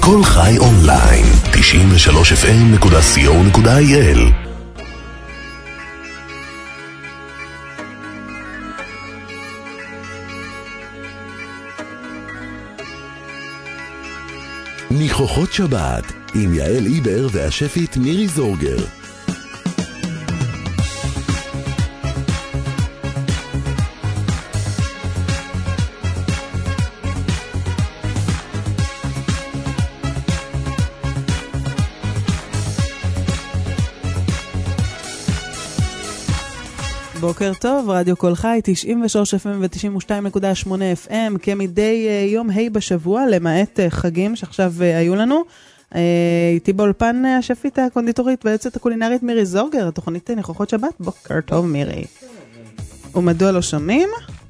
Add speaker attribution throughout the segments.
Speaker 1: כל חי אונליין, 93fm.co.il. ניחוחות שבת עם יעל איבר והשפית מירי זורגר.
Speaker 2: בוקר טוב, רדיו כל חי, 93 FM ו-92.8 FM, כמדי יום ה' בשבוע, למעט חגים שעכשיו היו לנו. איתי באולפן השפית הקונדיטורית והיוצאת הקולינרית מירי זורגר, התוכנית ניחוחות שבת. בוקר טוב מירי. ומדוע לא שומעים?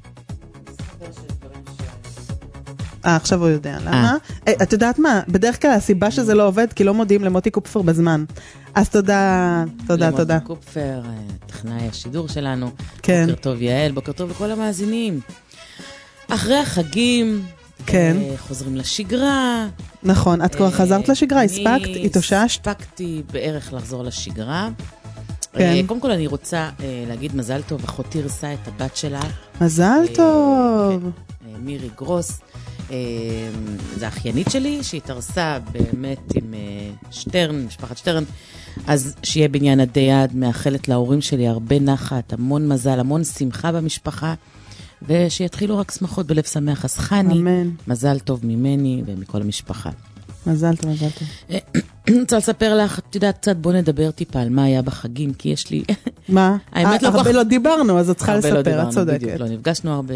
Speaker 2: עכשיו הוא יודע, למה? את יודעת מה? בדרך כלל הסיבה שזה לא עובד, כי לא מודיעים למוטי קופפר בזמן. אז תודה.
Speaker 3: למוטי קופפר, טכנאי השידור שלנו.
Speaker 2: כן.
Speaker 3: בוקר טוב יעל, בוקר טוב לכל המאזינים. אחרי החגים, חוזרים לשגרה.
Speaker 2: נכון, את כבר חזרת לשגרה, הספקת, התאוששת?
Speaker 3: הספקתי בערך לחזור לשגרה.
Speaker 2: כן.
Speaker 3: קודם כל אני רוצה להגיד מזל טוב, אחותי הרסה את הבת שלה.
Speaker 2: מזל טוב.
Speaker 3: מירי גרוס. זה האחיינית שלי, שהתארסה באמת עם שטרן, משפחת שטרן, אז שיהיה בניין עד מאחלת להורים שלי הרבה נחת, המון מזל, המון שמחה במשפחה, ושיתחילו רק שמחות בלב שמח. אז חני, מזל טוב ממני ומכל המשפחה.
Speaker 2: מזל טוב, מזל טוב.
Speaker 3: אני רוצה לספר לך, את יודעת קצת, בוא נדבר טיפה על מה היה בחגים, כי יש לי...
Speaker 2: מה? הרבה לא דיברנו, אז את צריכה לספר, את צודקת.
Speaker 3: לא נפגשנו הרבה,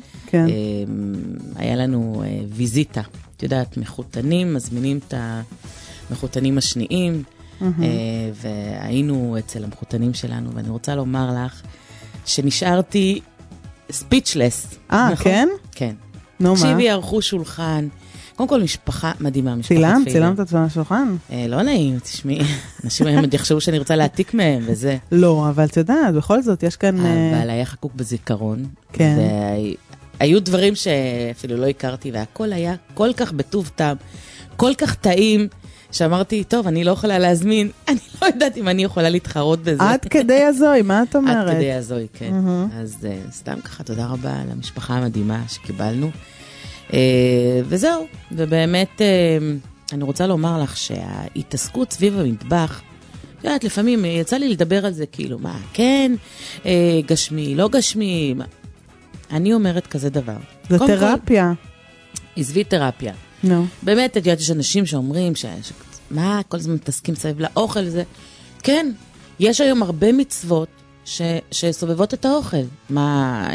Speaker 3: והיה לנו ויזיטה. את יודעת, מחותנים, מזמינים את המחותנים השניים, והיינו אצל המחותנים שלנו, ואני רוצה לומר לך, שנשארתי ספיצ'לס.
Speaker 2: כן?
Speaker 3: כן.
Speaker 2: נו, מה?
Speaker 3: תקשיבי, ערכו שולחן, קודם כל משפחה מדהימה, משפחת פייגל.
Speaker 2: צילמת את השולחן?
Speaker 3: לא נעים, תשמעי. אנשים היום יחשבו שאני רוצה להעתיק מהם וזה.
Speaker 2: לא, אבל אתה יודעת, בכל זאת יש כאן...
Speaker 3: אבל היה חקוק בזיכרון.
Speaker 2: כן.
Speaker 3: היו דברים שאפילו לא הכרתי, והכל היה כל כך בטוב טעם, כל כך טעים, שאמרתי, טוב, אני לא יכולה להזמין, אני לא יודעת אם אני יכולה להתחרות בזה.
Speaker 2: עד כדי הזוי, מה את אומרת?
Speaker 3: עד כדי הזוי, כן. אז סתם ככה, תודה רבה למשפחה המדהימה שקיבלנו. וזהו, ובאמת אני רוצה לומר לך שההתעסקות סביב המטבח, יודעת, לפעמים יצא לי לדבר על זה כאילו, מה, כן, גשמי, לא גשמי, אני אומרת כזה דבר.
Speaker 2: זה תרפיה.
Speaker 3: עזבי תרפיה. באמת, את יודעת, יש אנשים שאומרים, מה, כל הזמן מתעסקים סביב לאוכל הזה. כן, יש היום הרבה מצוות שסובבות את האוכל. מה...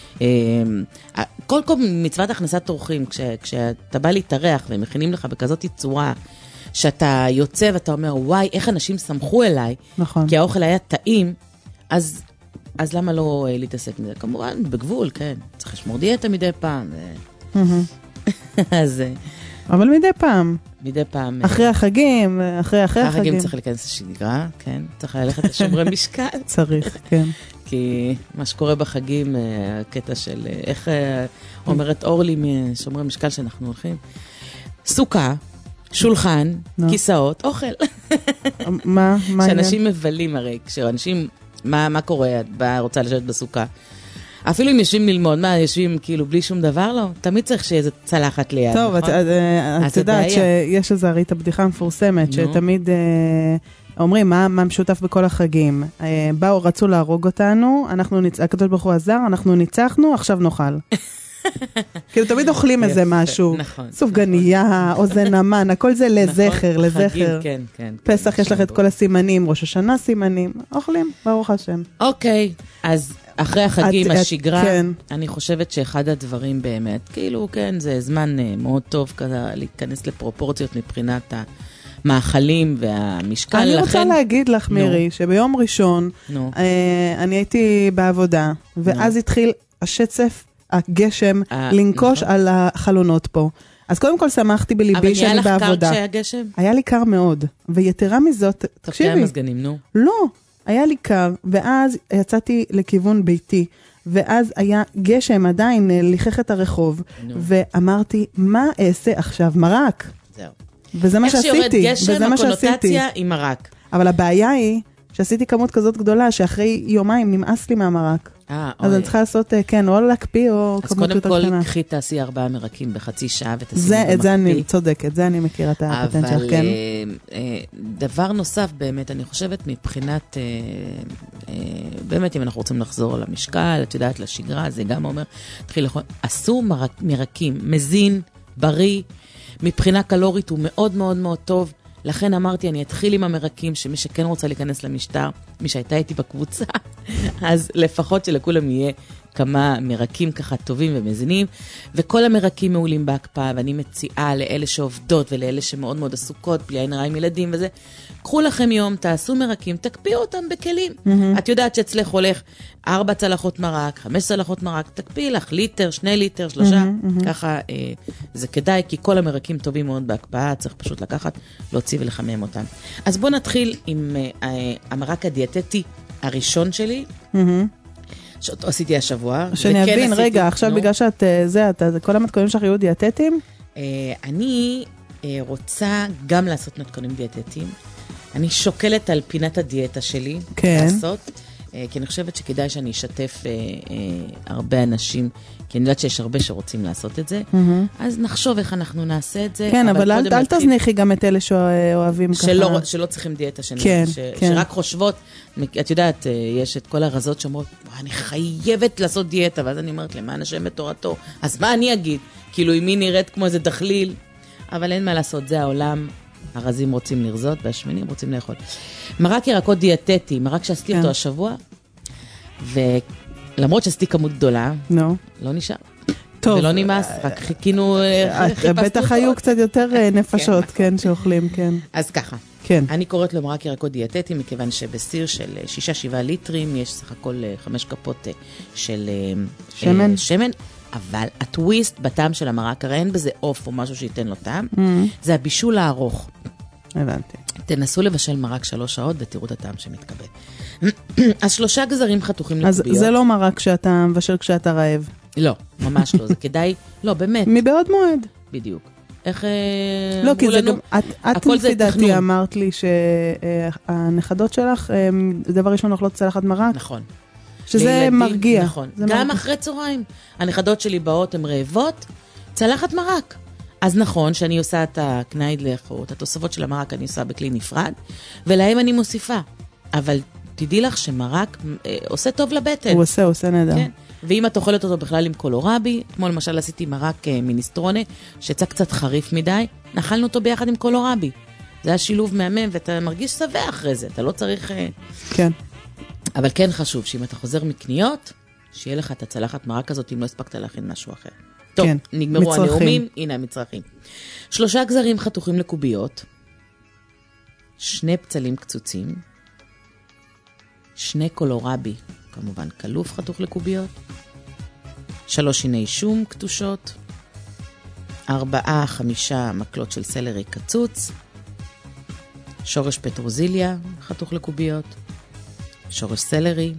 Speaker 3: כל מצוות הכנסת אורחים, כשאתה בא להתארח והם מכינים לך בכזאת צורה, שאתה יוצא ואתה אומר, וואי, איך אנשים שמחו אליי,
Speaker 2: נכון.
Speaker 3: כי האוכל היה טעים, אז למה לא להתעסק מזה? כמובן, בגבול, כן. צריך לשמור דיאטה מדי פעם. אז...
Speaker 2: אבל מדי פעם.
Speaker 3: מדי פעם.
Speaker 2: אחרי החגים, אחרי
Speaker 3: החגים צריך להיכנס לשגרה, כן. צריך ללכת לשומרי משקל.
Speaker 2: צריך, כן.
Speaker 3: כי מה שקורה בחגים, הקטע של איך אומרת אורלי משומרי משקל שאנחנו הולכים, סוכה, שולחן, כיסאות, אוכל.
Speaker 2: מה?
Speaker 3: שאנשים מבלים הרי, כשאנשים, מה קורה? את רוצה לשבת בסוכה. אפילו אם יושבים ללמוד, מה, יושבים כאילו בלי שום דבר? לא, תמיד צריך שיהיה איזה צלחת ליד,
Speaker 2: טוב,
Speaker 3: נכון?
Speaker 2: את יודעת שיש איזו הרי את הבדיחה המפורסמת, שתמיד אומרים, מה משותף בכל החגים? רצו להרוג אותנו, הקדוש ברוך הוא עזר, אנחנו ניצחנו, עכשיו נאכל. כאילו תמיד אוכלים איזה משהו, סופגניה, אוזן המן, הכל זה לזכר, לזכר. פסח יש לך את כל הסימנים, ראש השנה סימנים, אוכלים, ברוך השם.
Speaker 3: אוקיי, אז אחרי החגים, השגרה, אני חושבת שאחד הדברים באמת, כאילו כן, זה זמן מאוד טוב כזה להיכנס לפרופורציות מבחינת המאכלים והמשקל.
Speaker 2: אני רוצה להגיד לך מירי, שביום ראשון אני הייתי בעבודה, ואז התחיל השצף, הגשם, לנקוש על החלונות פה. אז קודם כל שמחתי בליבי שאני בעבודה. אבל היה לך קר כשהיה גשם? היה לי קר מאוד. ויתרה מזאת, תקשיבי.
Speaker 3: תקשיבי מזגנים, נו.
Speaker 2: לא, היה לי קר, ואז יצאתי לכיוון ביתי, ואז היה גשם עדיין, ליחך את הרחוב, ואמרתי, מה אעשה עכשיו? מרק.
Speaker 3: זהו.
Speaker 2: וזה מה שעשיתי.
Speaker 3: איך שיורד גשם, הקונוטציה עם מרק.
Speaker 2: אבל הבעיה היא שעשיתי כמות כזאת גדולה, שאחרי יומיים נמאס לי מהמרק. אז אני צריכה לעשות, כן, או להקפיא, או כמות יותר קטנה.
Speaker 3: אז קודם כל, קחי תעשי 4 מרקים בחצי שעה, ותשימי במקפיא.
Speaker 2: את זה אני צודקת, זה אני מכירה את הפטנט שלך, כן.
Speaker 3: אבל דבר נוסף באמת, אני חושבת מבחינת, באמת אם אנחנו רוצים לחזור למשקל, את יודעת, לשגרה, זה גם אומר, עשו מרקים, מזין, בריא, מבחינה קלורית הוא מאוד מאוד מאוד טוב, לכן אמרתי, אני אתחיל עם המרקים, שמי שכן רוצה להיכנס למשטר, מי שהייתה איתי בקבוצה, אז לפחות שלכולם יהיה כמה מרקים ככה טובים ומזינים, וכל המרקים מעולים בהקפאה, ואני מציעה לאלה שעובדות, ולאלה שמאוד מאוד עסוקות, בלי עין רע עם ילדים וזה, קחו לכם יום, תעשו מרקים, תקפיאו אותם בכלים. את יודעת שאצלך הולך 4 צלחות מרק, 5 צלחות מרק, תקפיאי לך ליטר, 2 ליטר, 3, ככה זה כדאי, כי כל המרקים טובים מאוד בהקפאה, צריך פשוט לקחת, להוציא ולחמם אותם. אז בואו נתחיל עם המרק הדיאטטי הראשון שלי, שאותו עשיתי השבוע.
Speaker 2: שאני אבין, רגע, עכשיו בגלל שאת, כל המתכונים שלך יהיו דיאטטיים?
Speaker 3: אני רוצה גם לעשות מתכונים דיאטטיים. אני שוקלת על פינת הדיאטה שלי לעשות, כי אני חושבת שכדאי שאני אשתף הרבה אנשים, כי אני יודעת שיש הרבה שרוצים לעשות את זה, אז נחשוב איך אנחנו נעשה את זה.
Speaker 2: כן, אבל אל תזניחי גם את אלה שאוהבים ככה.
Speaker 3: שלא צריכים דיאטה, שרק חושבות, את יודעת, יש את כל הרזות שאומרות, אני חייבת לעשות דיאטה, ואז אני אומרת, למען השם בתורתו, אז מה אני אגיד? כאילו, אם היא נראית כמו איזה דחליל, אבל אין מה לעשות, זה העולם, הרזים רוצים לרזות, והשמנים רוצים לאכול. מרק ירקות דיאטטי, מרק שעשיתי אותו השבוע, ולמרות שעשיתי כמות גדולה, לא נשאר. טוב. ולא נמאס, רק חיכינו,
Speaker 2: בטח היו קצת יותר נפשות, כן, שאוכלים, כן.
Speaker 3: אז ככה.
Speaker 2: כן.
Speaker 3: אני קוראת לו מרק ירקות דיאטטי, מכיוון שבסיר של 6-7 ליטרים, יש סך הכל 5 כפות של שמן, אבל הטוויסט בטעם של המרק, הרי אין בזה אוף או משהו שייתן לו טעם, זה הבישול הארוך.
Speaker 2: הבנתי.
Speaker 3: תנסו לבשל מרק 3 שעות ותראו את הטעם שמתקבל. אז 3 גזרים חתוכים לקוביות.
Speaker 2: אז זה לא מרק שאתה מבשל כשאתה רעב.
Speaker 3: לא, ממש לא, זה כדאי, לא, באמת.
Speaker 2: מבעוד מועד.
Speaker 3: בדיוק. איך
Speaker 2: לא, כי זה גם, את לפי דעתי אמרת לי שהנכדות שלך, דבר ראשון אוכלות צלחת מרק.
Speaker 3: נכון.
Speaker 2: שזה מרגיע.
Speaker 3: נכון. גם אחרי צהריים. הנכדות שלי באות, הן רעבות, צלחת מרק. אז נכון שאני עושה את הקניידלך, או את התוספות של המרק, אני עושה בכלי נפרד, ולהם אני מוסיפה. אבל תדעי לך שמרק עושה טוב לבטן.
Speaker 2: הוא עושה נהדר. כן.
Speaker 3: ואם את אוכלת אותו בכלל עם קולורבי, כמו למשל עשיתי מרק מיניסטרונה, שיצא קצת חריף מדי, נחלנו אותו ביחד עם קולורבי. זה היה שילוב מהמם, ואתה מרגיש שבע אחרי זה, אתה לא צריך...
Speaker 2: כן.
Speaker 3: אבל כן חשוב שאם אתה חוזר מקניות, שיהיה לך את הצלחת מרק הזאת, אם לא הספקת להכין משהו אחר. טוב, כן, נגמרו הנאומים, הנה המצרכים. 3 גזרים חתוכים לקוביות, 2 פצלים קצוצים, 2 קולורבי, כמובן קלוף חתוך לקוביות, 3 שיני שום קטושות, 4-5 מקלות של סלרי קצוץ, שורש פטרוזיליה חתוך לקוביות, שורש סלרי,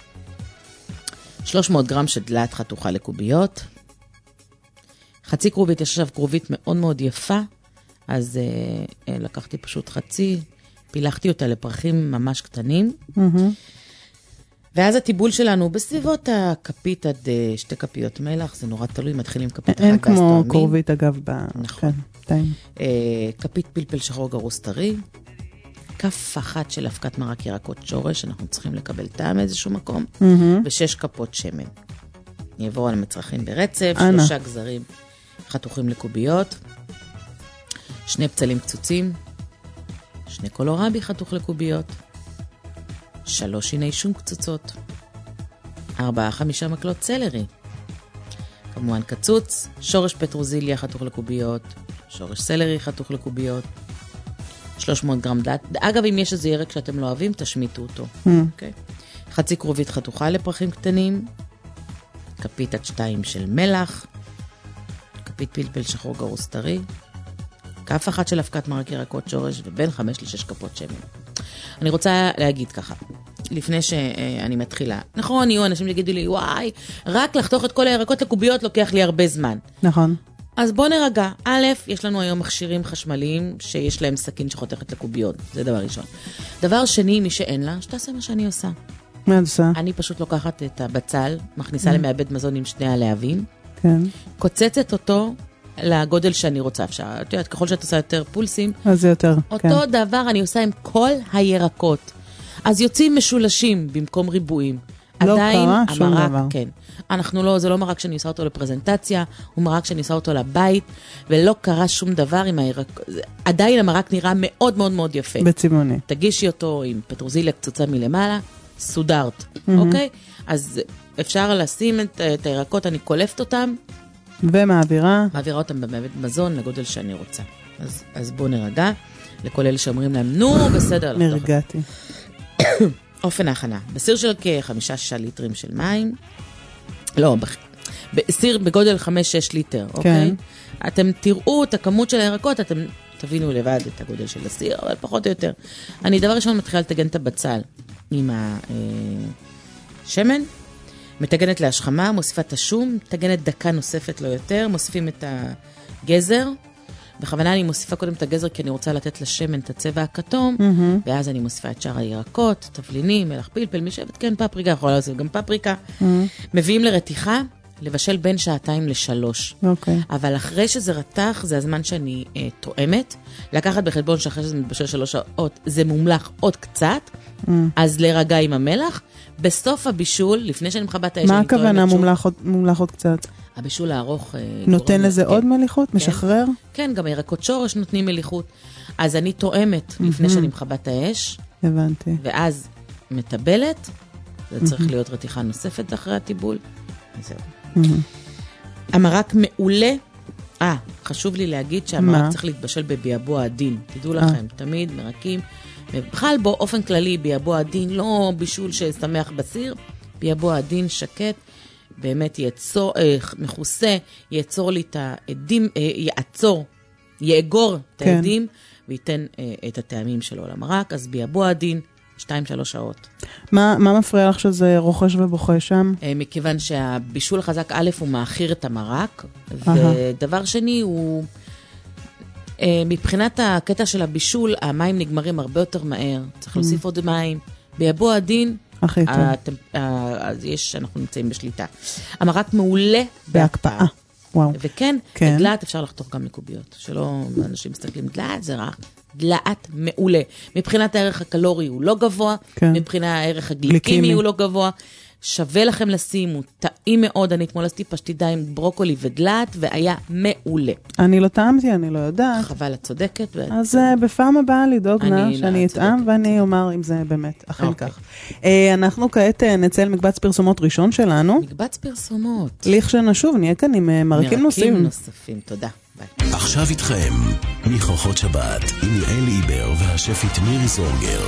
Speaker 3: 300 גרם של דלת חתוכה לקוביות, חצי כרובית, יש עכשיו כרובית מאוד מאוד יפה, אז לקחתי פשוט חצי, פילחתי אותה לפרחים ממש קטנים, ואז הטיבול שלנו בסביבות הכפית עד 2 כפיות מלח, זה נורא תלוי, מתחילים כפית אחת.
Speaker 2: אין כמו כרובית אגב,
Speaker 3: נכון. כפית פלפל שחור גרוס טרי, כף אחת של אבקת מרק ירקות שורש, אנחנו צריכים לקבל טעם איזשהו מקום, ו6 כפות שמן. נעבור על המצרכים ברצף, 3 גזרים חתוכים לקוביות, 2 פצלים קצוצים, 2 קולורבי חתוך לקוביות, 3 שיני שום קצוצות, 4-5 מקלות סלרי, כמובן קצוץ, שורש פטרוזיליה חתוך לקוביות, שורש סלרי חתוך לקוביות, 300 גרם דעת. אגב, אם יש איזה ירק שאתם לא אוהבים, תשמיטו אותו. אוקיי? חצי כרובית חתוכה לפרחים קטנים, כפית עד 2 של מלח, כפית פלפל שחור גרוס טרי, כף אחת של אבקת מרק ירקות שורש, ובין 5 ל-6 כפות שמן. אני רוצה להגיד ככה, לפני שאני מתחילה. נכון, יהיו אנשים שיגידו לי, וואי, רק לחתוך את כל הירקות לקוביות לוקח לי הרבה זמן.
Speaker 2: נכון.
Speaker 3: אז בוא נרגע. א', יש לנו היום מכשירים חשמליים שיש להם סכין שחותכת לקוביות. זה דבר ראשון. דבר שני, מי שאין לה, שתעשה מה שאני עושה.
Speaker 2: מה את עושה?
Speaker 3: אני פשוט לוקחת את הבצל, מכניסה למעבד מזון עם שני הלהבים,
Speaker 2: כן.
Speaker 3: קוצצת אותו לגודל שאני רוצה. אפשר, את יודעת, ככל שאת עושה יותר פולסים,
Speaker 2: אז זה יותר,
Speaker 3: אותו דבר אני עושה עם כל הירקות. אז יוצאים משולשים במקום ריבועים.
Speaker 2: לא
Speaker 3: עדיין
Speaker 2: קרה שום
Speaker 3: המרק,
Speaker 2: דבר.
Speaker 3: כן. אנחנו לא, זה לא מרק שאני עושה אותו לפרזנטציה, הוא מרק שאני עושה אותו לבית, ולא קרה שום דבר עם הירק. עדיין המרק נראה מאוד מאוד מאוד יפה.
Speaker 2: בצבעוני.
Speaker 3: תגישי אותו עם פטרוזיליה קצוצה מלמעלה, סודרת, אוקיי? אז אפשר לשים את הירקות, אני קולפת אותם.
Speaker 2: ומעבירה.
Speaker 3: מעבירה אותם במעבד מזון לגודל שאני רוצה. אז בואו נרגע. לכל אלה שאומרים להם, נו, בסדר.
Speaker 2: נרגעתי.
Speaker 3: אופן ההכנה. בסיר של כ5-6 ליטרים של מים. לא, בסיר בגודל 5-6 ליטר, אוקיי? אתם תראו את הכמות של הירקות, אתם תבינו לבד את הגודל של הסיר, אבל פחות או יותר. אני דבר ראשון מתחילה לתגן את הבצל עם השמן, מתגנת להשחמה, מוסיפה את השום, מתגנת דקה נוספת לא יותר, מוסיפים את הגזר, בכוונה אני מוסיפה קודם את הגזר, כי אני רוצה לתת לשמן את הצבע הכתום, ואז אני מוסיפה את שאר הירקות, תבלינים, מלח פלפל, מי שאוהבת כן פפריקה, יכולה לעשות גם פפריקה. מביאים לרתיחה, לבשל בין 2-3.
Speaker 2: אוקיי.
Speaker 3: אבל אחרי שזה רתח, זה הזמן שאני תואמת. לקחת בחשבון שאחרי שזה מתבשל 3 שעות, זה מומלח עוד קצת, אז להירגע עם המלח. בסוף הבישול, לפני שאני מחבת האש,
Speaker 2: מה הכוונה מומלח עוד קצת?
Speaker 3: הבישול הארוך
Speaker 2: נותן לזה עוד מליחות? משחרר?
Speaker 3: כן, גם הירקות שורש נותנים מליחות. אז אני תואמת לפני שאני מחבת האש.
Speaker 2: הבנתי.
Speaker 3: ואז מטבלת. זה צריך להיות רתיחה נוספת אחרי הטיבול. זהו. המרק מעולה. חשוב לי להגיד שהמרק צריך להתבשל בביאבוע עדין. תדעו לכם, תמיד מרקים. בכלל באופן כללי, ביאבוע עדין, לא בישול ששמח בסיר. ביאבוע עדין שקט. באמת מכוסה, יעצור לי את העדים, יאגור את העדים, וייתן את הטעמים שלו למרק, אז ביאבוע עדין, 2-3 שעות.
Speaker 2: מה מפריע לך שזה רוכש ובוכה שם?
Speaker 3: מכיוון שהבישול החזק א' הוא מאחיר את המרק, ודבר שני הוא, מבחינת הקטע של הבישול, המים נגמרים הרבה יותר מהר, צריך להוסיף עוד מים, ביאבוע עדין, אז אנחנו נמצאים בשליטה. המרק מעולה בהקפאה. וכן, דלעת אפשר לחתוך גם לקוביות. שלא אנשים מסתכלים, דלעת זה רך. דלעת מעולה. מבחינת הערך הקלורי הוא לא גבוה, מבחינת הערך הגליקמי הוא לא גבוה. שווה לכם לשים, הוא טעים מאוד. אני אתמול עשיתי פשטידה עם ברוקולי ודלעת, והיה מעולה.
Speaker 2: אני לא טעמתי, אני לא יודעת.
Speaker 3: חבל, את צודקת.
Speaker 2: אז בפעם הבאה לדאוג נא שאני אטעם, ואני אומר אם זה באמת אכן כך. אנחנו כעת נצא למקבץ פרסומות ראשון שלנו.
Speaker 3: מקבץ פרסומות.
Speaker 2: לכשנשוב, נהיה כאן עם מרקים נוספים.
Speaker 3: מרקים נוספים, תודה. ביי.
Speaker 1: עכשיו איתכם, מכוחות שבת, עם יעל איבר והשפית מירי זורגר.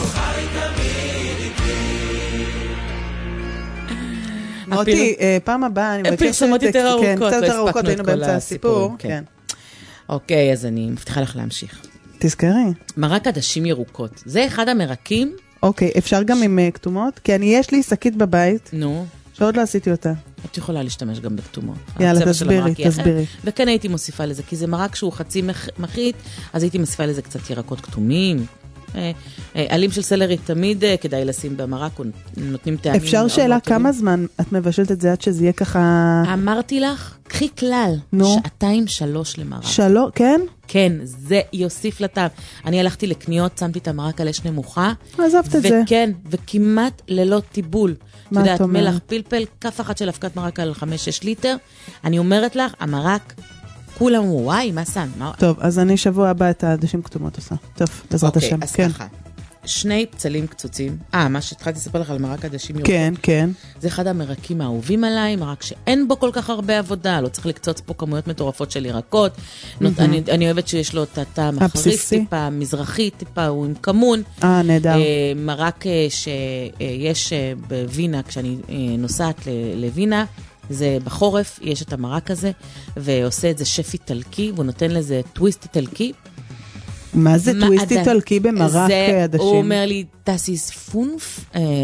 Speaker 2: מוטי, פעם הבאה אני מבקשת...
Speaker 3: פרסומות יותר ארוכות,
Speaker 2: קצת ארוכות, היינו באמצע הסיפור.
Speaker 3: אוקיי, אז אני מבטיחה לך להמשיך.
Speaker 2: תזכרי.
Speaker 3: מרק עדשים ירוקות. זה אחד המרקים.
Speaker 2: אוקיי, אפשר גם עם כתומות? כי יש לי שקית בבית.
Speaker 3: נו.
Speaker 2: שעוד לא עשיתי אותה.
Speaker 3: את יכולה להשתמש גם בכתומות.
Speaker 2: יאללה, תסבירי.
Speaker 3: וכן הייתי מוסיפה לזה, כי זה מרק שהוא חצי מחית, אז הייתי מוסיפה לזה קצת ירקות כתומים. עלים של סלרי תמיד כדאי לשים במרק, נותנים טעמים.
Speaker 2: אפשר שאלה כמה זמן את מבשלת את זה עד שזה יהיה ככה...
Speaker 3: אמרתי לך, קחי כלל, 2-3 למרק.
Speaker 2: כן?
Speaker 3: כן, זה יוסיף לטעם. אני הלכתי לקניות, שמתי את המרק על אש נמוכה.
Speaker 2: עזבת את זה.
Speaker 3: וכן, וכמעט ללא טיבול.
Speaker 2: מה את אומרת?
Speaker 3: מלח פלפל, כף אחת של אבקת מרק על 5-6 ליטר. אני אומרת לך, המרק... כולם אמרו, וואי, מה סן?
Speaker 2: טוב, אז אני שבוע הבא את העדשים כתומות עושה. טוב, בעזרת השם.
Speaker 3: אוקיי, אז ככה. 2 פצלים קצוצים. מה שהתחלתי לספר לך על מרק עדשים ירוקות.
Speaker 2: כן, כן.
Speaker 3: זה אחד המרקים האהובים עליי, מרק שאין בו כל כך הרבה עבודה, לא צריך לקצוץ פה כמויות מטורפות של ירקות. אני אוהבת שיש לו את הטעם החריף טיפה, מזרחי טיפה, הוא עם כמון.
Speaker 2: נהדר.
Speaker 3: מרק שיש בווינה, כשאני נוסעת לווינה, זה בחורף, יש את המרק הזה, ועושה את זה שף איטלקי, והוא נותן לזה טוויסט איטלקי.
Speaker 2: מה זה טוויסט איטלקי במרק עדשים?
Speaker 3: הוא אומר לי, תסיס פונף,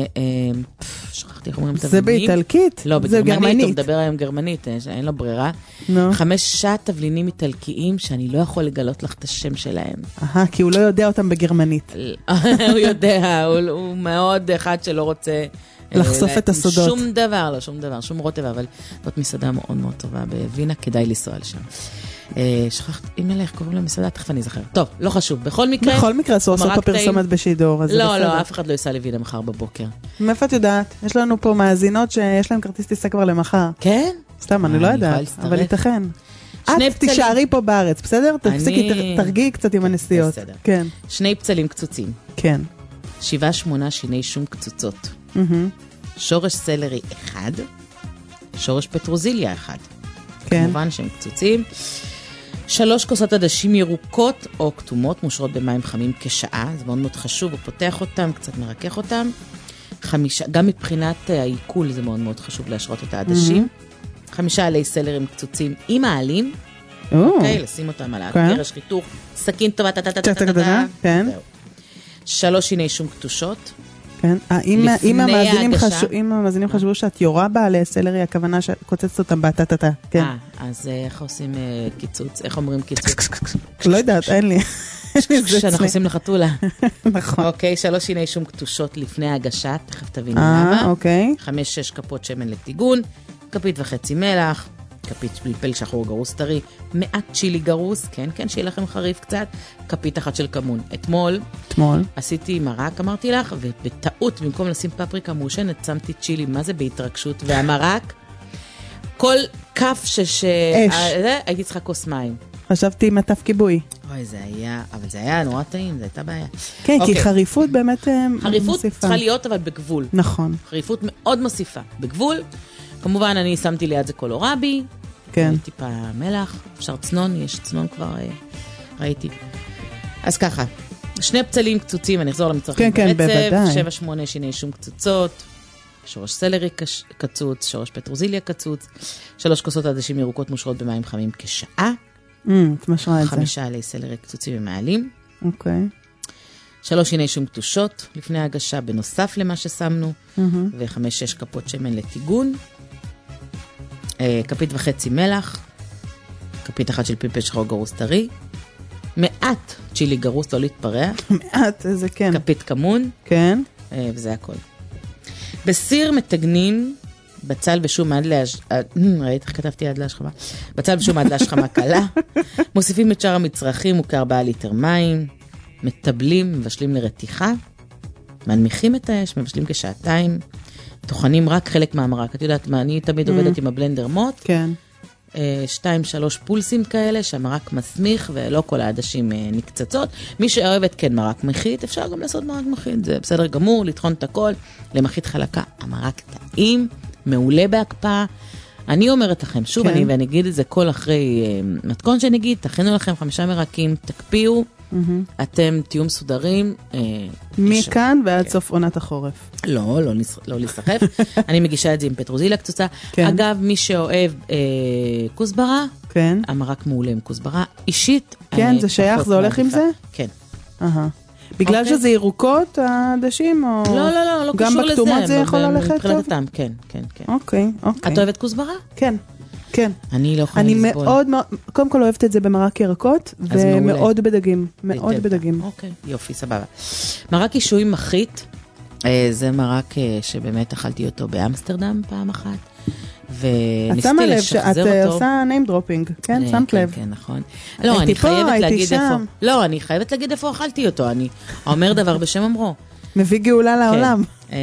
Speaker 3: שכחתי איך אומרים את
Speaker 2: זה באיטלקית?
Speaker 3: לא, בגרמנית, הוא מדבר היום גרמנית, אין לו ברירה. 5 תבלינים איטלקיים שאני לא יכול לגלות לך את השם שלהם.
Speaker 2: כי הוא לא יודע אותם בגרמנית.
Speaker 3: הוא יודע, הוא מאוד אחד שלא רוצה...
Speaker 2: לחשוף את הסודות.
Speaker 3: שום דבר, שום רוטב, אבל זאת מסעדה מאוד מאוד טובה בווינה, כדאי לנסוע לשם. שכחת, אם אלך, קוראים לה מסעדה, תכף אני זכר. טוב, לא חשוב, בכל מקרה
Speaker 2: אסור לעשות פה פרסומת בשידור.
Speaker 3: לא, אף אחד לא ייסע לווינה מחר בבוקר.
Speaker 2: מאיפה את יודעת? יש לנו פה מאזינות שיש להם כרטיס טיסה כבר למחר.
Speaker 3: כן?
Speaker 2: סתם, אני לא יודעת, אבל ייתכן. את תישארי פה בארץ, בסדר? תרגיעי קצת עם הנסיעות.
Speaker 3: בסדר.
Speaker 2: כן.
Speaker 3: 2 פצלים קצוצים.
Speaker 2: כן.
Speaker 3: 7-8 שיני שום קצוצות. שורש סלרי 1, שורש פטרוזיליה 1.
Speaker 2: כן.
Speaker 3: כמובן שהם קצוצים. 3 כוסות עדשים ירוקות או כתומות, מושרות במים חמים כשעה, זה מאוד מאוד חשוב, הוא פותח אותם, קצת מרכך אותם. 5, גם מבחינת העיכול זה מאוד מאוד חשוב להשרות את העדשים. 5 עלי סלרים קצוצים עם העלים. אוקיי, לשים אותם על הקרש חיתוך, סכין טובה,
Speaker 2: כן.
Speaker 3: 3 שיני שום קטושות.
Speaker 2: כן. אם המאזינים חשבו שאת יורה בעלי סלרי, הכוונה שקוצצת אותם בטטטה. כן.
Speaker 3: אז איך עושים קיצוץ? איך אומרים קיצוץ?
Speaker 2: לא יודעת, אין לי.
Speaker 3: שאנחנו עושים לחתולה.
Speaker 2: נכון.
Speaker 3: אוקיי, 3 שיני שום קטושות לפני ההגשה, תכף תבינו למה.
Speaker 2: אוקיי.
Speaker 3: 5-6 כפות שמן לטיגון, 1.5 כפית מלח, כפית פלפל שחור גרוס טרי, מעט צ'ילי גרוס, כן, שיהיה לכם חריף קצת, כפית אחת של כמון. אתמול עשיתי מרק, אמרתי לך, ובטעות, במקום לשים פפריקה מעושנת, שמתי צ'ילי, מה זה בהתרגשות? והמרק, כל כף הייתי צריכה כוס מים.
Speaker 2: חשבתי מטף כיבוי.
Speaker 3: אוי, אבל זה היה נורא טעים, זה הייתה בעיה.
Speaker 2: כן, כי חריפות באמת מוסיפה.
Speaker 3: חריפות צריכה להיות, אבל בגבול.
Speaker 2: נכון.
Speaker 3: חריפות מאוד מוסיפה. בגבול, כמובן, אני שמתי ליד זה קולורבי,
Speaker 2: כן.
Speaker 3: טיפה מלח, אפשר צנון, יש צנון כבר, ראיתי. אז ככה, 2 פצלים קצוצים, אני אחזור למצרכים ברצף, 7-8 שיני שום קצוצות, שורש סלרי קצוץ, שורש פטרוזיליה קצוץ, 3 כוסות עדשים ירוקות מושרות במים חמים כשעה, 5 עלי סלרי קצוצים ומעלים,
Speaker 2: אוקיי.
Speaker 3: 3 שיני שום קטושות לפני ההגשה, בנוסף למה ששמנו, ו5-6 כפות שמן לטיגון, 1.5 כפית מלח, כפית אחת של פלפל שחור גרוס טרי, מעט צ'ילי גרוס, לא להתפרע.
Speaker 2: מעט, זה כן.
Speaker 3: כפית כמון.
Speaker 2: כן.
Speaker 3: וזה הכל. בסיר מתגנים בצל ושום עד ראית איך כתבתי עד להשכמה? בצל ושום עד להשכמה קלה. מוסיפים את שאר המצרכים וכ4 ליטר מים. מטבלים, מבשלים לרתיחה. מנמיכים את האש, מבשלים כשעתיים. טוחנים רק חלק מהמרק. את יודעת מה, אני תמיד עובדת עם הבלנדר מוט.
Speaker 2: כן.
Speaker 3: 2-3 פולסים כאלה, שהמרק מסמיך, ולא כל העדשים נקצצות. מי שאוהבת כן מרק מחית, אפשר גם לעשות מרק מחית. זה בסדר גמור, לטחון את הכל, למחית חלקה. המרק טעים, מעולה בהקפאה. אני אומרת לכם, שוב,
Speaker 2: כן.
Speaker 3: ואני אגיד את זה כל אחרי מתכון שנגיד, תכינו לכם 5 מרקים, תקפיאו, אתם תהיו מסודרים.
Speaker 2: מכאן ועד סוף עונת החורף.
Speaker 3: לא להיסחף. אני מגישה את זה עם פטרוזיליה קצוצה. אגב, מי שאוהב כוסברה, המרק מעולה עם כוסברה. אישית.
Speaker 2: כן, זה שייך, זה הולך עם זה?
Speaker 3: כן.
Speaker 2: בגלל שזה ירוקות, העדשים, או...
Speaker 3: לא קשור לזה.
Speaker 2: גם בכתומות זה יכול ללכת טוב?
Speaker 3: מבחינת הטעם, כן.
Speaker 2: אוקיי.
Speaker 3: את אוהבת כוסברה?
Speaker 2: כן. כן.
Speaker 3: אני לא יכולה לסבול.
Speaker 2: אני מאוד, קודם כל אוהבת את זה במרק ירקות, ומאוד בדגים. מאוד בדגים.
Speaker 3: אוקיי, יופי, סבבה. מרק קישוי מחית, זה מרק שבאמת אכלתי אותו באמסטרדם פעם אחת, וניסיתי לשחזר אותו.
Speaker 2: את עושה name dropping, כן? שמת לב.
Speaker 3: כן, נכון. לא, אני חייבת להגיד איפה. לא, אני חייבת להגיד איפה אכלתי אותו. אני אומר דבר בשם אמרו.
Speaker 2: מביא גאולה לעולם.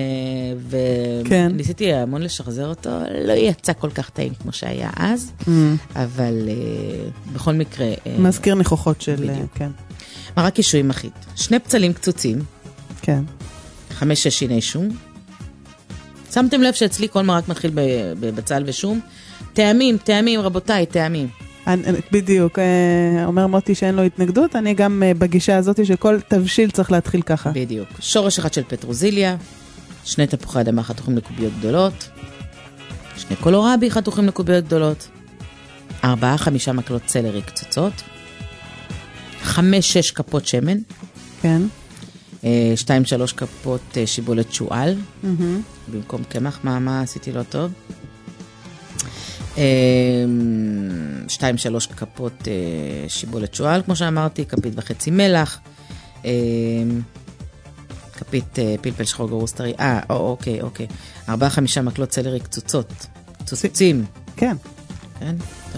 Speaker 3: וניסיתי המון לשחזר אותו, לא יצא כל כך טעים כמו שהיה אז, אבל בכל מקרה...
Speaker 2: מזכיר ניחוחות של...
Speaker 3: מרק קישוי מחית. 2 פצלים קצוצים.
Speaker 2: כן.
Speaker 3: 5-6 שיני שום. שמתם לב שאצלי כל מרק מתחיל בבצל ושום. טעמים, רבותיי, טעמים.
Speaker 2: בדיוק, אומר מוטי שאין לו התנגדות, אני גם בגישה הזאת שכל תבשיל צריך להתחיל ככה.
Speaker 3: בדיוק. שורש אחד של פטרוזיליה, 2 תפוחי אדמה חתוכים לקוביות גדולות, 2 קולורבי חתוכים לקוביות גדולות, 4-5 מקלות סלרי קצוצות, 5-6 כפות שמן.
Speaker 2: כן.
Speaker 3: 2-3 כפות שיבולת שועל. במקום קמח, מה עשיתי לא טוב? 2-3 כפות שיבולת שועל, כמו שאמרתי, כפית וחצי מלח. כפית פלפל שחור גרוס טרי. אוקיי. 4-5 מקלות צלרי קצוצים.
Speaker 2: כן.
Speaker 3: כן,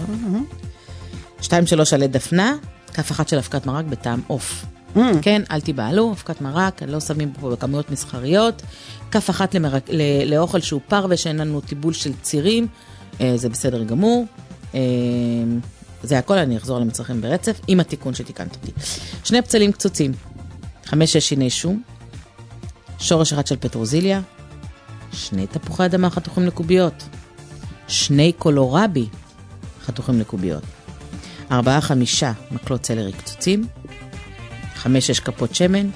Speaker 3: טוב. 2-3 עלי דפנה, כף אחת של אבקת מרק בטעם עוף. כן, אל תיבעלו, אבקת מרק, לא שמים פה בכמויות מסחריות. כף אחת לאוכל שהוא פר ושאין לנו טיבול של צירים, זה בסדר גמור. זה הכל, אני אחזור למצרכים ברצף, עם התיקון שתיקנת אותי. 2 פצלים קצוצים, 5-6 שיני שום, שורש אחד של פטרוזיליה, 2 תפוחי אדמה חתוכים לקוביות, 2 קולורבי חתוכים לקוביות, 4-5 מקלות צלרי קצוצים, 5-6 כפות שמן,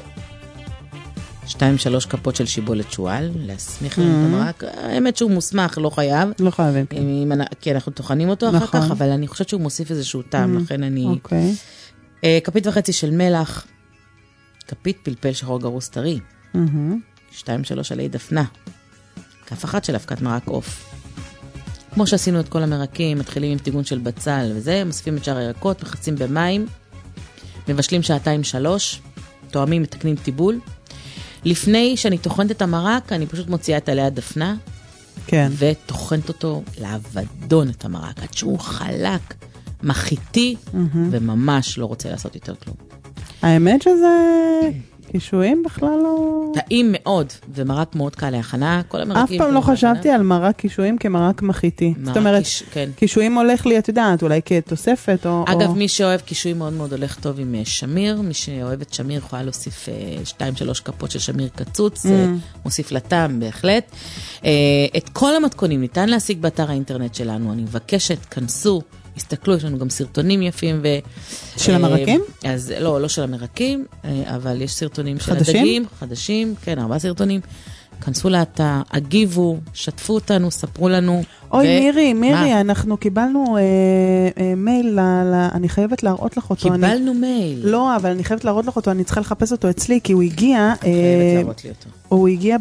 Speaker 3: 2-3 כפות של שיבולת שועל, להסמיך לנו את המרק. האמת שהוא מוסמך, לא חייב.
Speaker 2: לא חייבים.
Speaker 3: כי אנחנו טוחנים אותו אחר כך, אבל אני חושבת שהוא מוסיף איזשהו טעם, לכן אני... כפית וחצי של מלח, כפית פלפל שחור גרוס טרי, 2-3 עלי דפנה, כף אחת של אבקת מרק עוף. כמו שעשינו את כל המרקים, מתחילים עם טיגון של בצל וזה, מוסיפים את שאר הירקות, מחצים במים, מבשלים 2-3, תואמים, מתקנים טיבול. לפני שאני תוכנת את המרק, אני פשוט מוציאה את עלי הדפנה,
Speaker 2: כן.
Speaker 3: ותוכנת אותו לאבדון את המרק, עד שהוא חלק, מחיתי, וממש לא רוצה לעשות יותר כלום.
Speaker 2: האמת שזה קישואים בכלל לא...
Speaker 3: טעים מאוד, ומרק מאוד קל להכנה, כל המרקים...
Speaker 2: אף פעם לא חשבתי על מרק קישואים כמרק מחיתי. זאת אומרת, קישואים הולך לי, את יודעת, אולי כתוספת או...
Speaker 3: אגב, מי שאוהב קישואים מאוד מאוד הולך טוב עם שמיר, מי שאוהב את שמיר יכולה להוסיף 2-3 כפות של שמיר קצוץ, מוסיף לטעם בהחלט. את כל המתכונים ניתן להשיג באתר האינטרנט שלנו, אני מבקשת, כנסו, הסתכלו, יש לנו גם סרטונים יפים.
Speaker 2: של המרקים?
Speaker 3: אז לא של המרקים, אבל יש סרטונים של הדגים. חדשים? כן, 4 סרטונים. כנסו לאתר, הגיבו, שתפו אותנו, ספרו לנו.
Speaker 2: אוי, מירי, אנחנו קיבלנו מייל, אני חייבת להראות לך אותו.
Speaker 3: קיבלנו מייל.
Speaker 2: לא, אבל אני חייבת להראות לך אותו, אני צריכה לחפש אותו אצלי, כי הוא הגיע...
Speaker 3: חייבת להראות לי אותו.
Speaker 2: הוא הגיע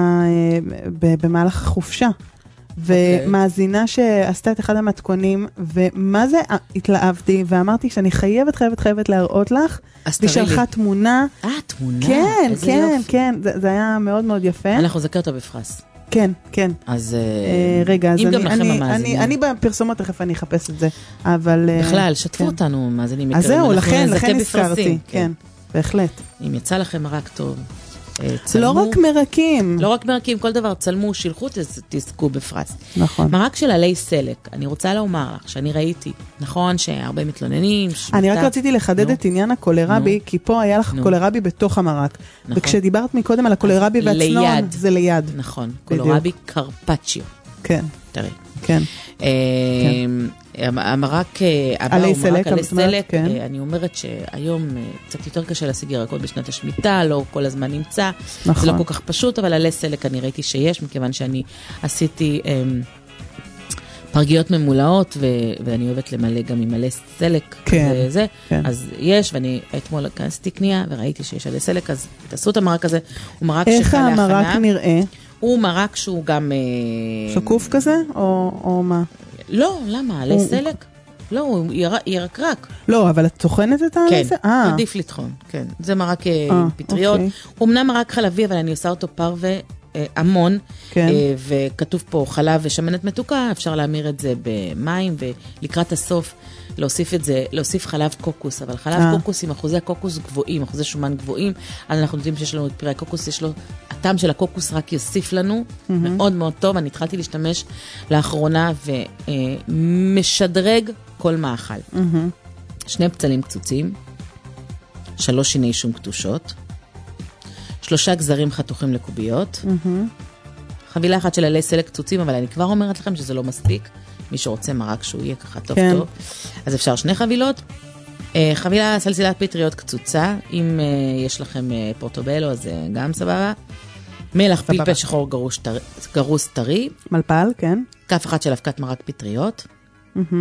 Speaker 2: במהלך החופשה. ומאזינה שעשתה את אחד המתכונים, ומה זה התלהבתי, ואמרתי שאני חייבת להראות לך, ושלחה תמונה.
Speaker 3: תמונה?
Speaker 2: כן, כן, זה היה מאוד מאוד יפה.
Speaker 3: אנחנו זכר אותו בפרס.
Speaker 2: כן.
Speaker 3: אז
Speaker 2: רגע, אז
Speaker 3: אני
Speaker 2: בפרסומות תכף אני אחפש את זה, אבל...
Speaker 3: בכלל, שתפו אותנו, מאזינים.
Speaker 2: אז זהו, לכן הזכרתי, כן, בהחלט.
Speaker 3: אם יצא לכם מרק טוב,
Speaker 2: לא רק מרקים.
Speaker 3: לא רק מרקים, כל דבר, צלמו, שילחו, תזכו בפרס.
Speaker 2: נכון.
Speaker 3: מרק של עלי סלק, אני רוצה לומר לך, שאני ראיתי, נכון שהרבה מתלוננים.
Speaker 2: אני רק רציתי לחדד את עניין הקולרבי, כי פה היה לך קולרבי בתוך המרק. וכשדיברת מקודם על הקולרבי והצנון, זה ליד.
Speaker 3: נכון, קולרבי קרפצ'יו.
Speaker 2: כן.
Speaker 3: תראי.
Speaker 2: כן.
Speaker 3: המרק הבא הוא מרק עלי סלק, אני אומרת שהיום קצת יותר קשה להשיג ירקות בשנת השמיטה, לא כל הזמן נמצא, זה לא כל כך פשוט, אבל עלי סלק אני ראיתי שיש, מכיוון שאני עשיתי פרגיות ממולאות, ואני אוהבת למלא גם עם מלא סלק, אז יש, ואני אתמול כנסתי קנייה, וראיתי שיש עלי סלק, אז תעשו את המרק הזה, הוא מרק
Speaker 2: איך המרק נראה?
Speaker 3: הוא מרק שהוא גם...
Speaker 2: שקוף כזה, או מה?
Speaker 3: לא, למה? עלי סלק? לא, הוא ירקרק.
Speaker 2: לא, אבל את טוחנת את העלי סלק?
Speaker 3: כן, עדיף לטחון, כן. זה מרק פטריות. הוא אמנם מרק חלבי, אבל אני עושה אותו פר והמון, וכתוב פה חלב ושמנת מתוקה, אפשר להמיר את זה במים, ולקראת הסוף להוסיף חלב קוקוס, אבל חלב קוקוס עם אחוזי קוקוס גבוהים, אחוזי שומן גבוהים, אז אנחנו יודעים שיש לנו את פירי קוקוס, יש לו, הטעם של הקוקוס רק יוסיף לנו, מאוד מאוד טוב, אני התחלתי להשתמש לאחרונה ומשדרג כל מאכל. 2 פצלים קצוצים, 3 שיני שום קטושות, 3 גזרים חתוכים לקוביות, חבילה אחת של עלי סלק קצוצים, אבל אני כבר אומרת לכם שזה לא מספיק, מי שרוצה מרק שהוא יהיה ככה טוב טוב, אז אפשר 2 חבילות, חבילה סלסילת פטריות קצוצה, אם יש לכם פורטובלו אז גם סבבה, מלח פלפל שחור גרוס טרי,
Speaker 2: מלפל, כן,
Speaker 3: כף אחת של אבקת מרק פטריות,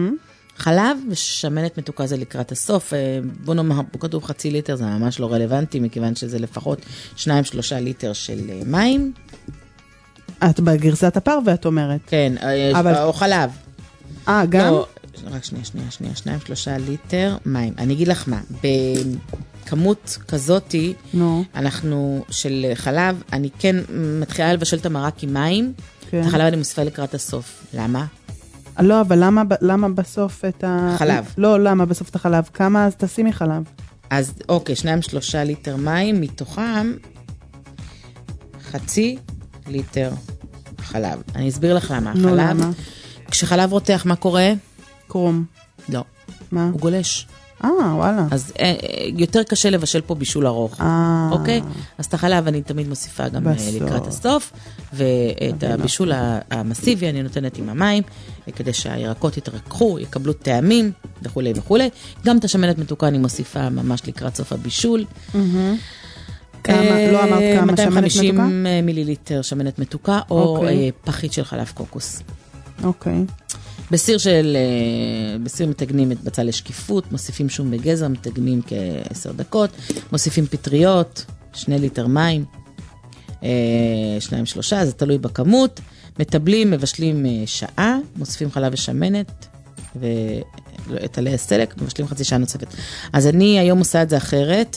Speaker 3: חלב ושמנת מתוקה זה לקראת הסוף. בוא נאמר, כתוב 0.5 ליטר, זה ממש לא רלוונטי, מכיוון שזה לפחות 2-3 ליטר של מים.
Speaker 2: את בגרסת הפר ואת אומרת.
Speaker 3: כן, או חלב.
Speaker 2: גם?
Speaker 3: לא, רק שנייה, 2-3 ליטר מים. אני אגיד לך מה, בכמות כזאתי, אנחנו של חלב, אני כן מתחילה לבשל את המרק עם מים, את החלב אני מוסיפה לקראת הסוף. למה?
Speaker 2: לא, אבל למה בסוף את
Speaker 3: חלב.
Speaker 2: לא, למה בסוף את החלב? כמה אז תשימי חלב?
Speaker 3: אז אוקיי, 2-3 ליטר מים, מתוכם 0.5 ליטר חלב. אני אסביר לך למה. חלב, כשחלב רותח, מה קורה?
Speaker 2: קרום.
Speaker 3: לא.
Speaker 2: מה? הוא
Speaker 3: גולש.
Speaker 2: וואלה.
Speaker 3: אז יותר קשה לבשל פה בישול ארוך. אוקיי? אז את החלב אני תמיד מוסיפה גם לקראת הסוף, ואת הבישול המסיבי אני נותנת עם המים, כדי שהירקות יתרככו, יקבלו טעמים, וכו' וכו'. גם את השמנת מתוקה אני מוסיפה ממש לקראת סוף הבישול.
Speaker 2: לא אמרת כמה שמנת מתוקה?
Speaker 3: 250 מיליליטר שמנת מתוקה, או פחית של חלב קוקוס.
Speaker 2: אוקיי.
Speaker 3: בסיר מתגנים את בצל לשקיפות, מוסיפים שום וגזר, מתגנים כ10 דקות, מוסיפים פטריות, 2 ליטר מים, 2-3, זה תלוי בכמות, מטבלים, מבשלים שעה, מוסיפים חלב ושמנת, ואת עלי הסלק, מבשלים חצי שעה נוספת. אז אני היום עושה את זה אחרת,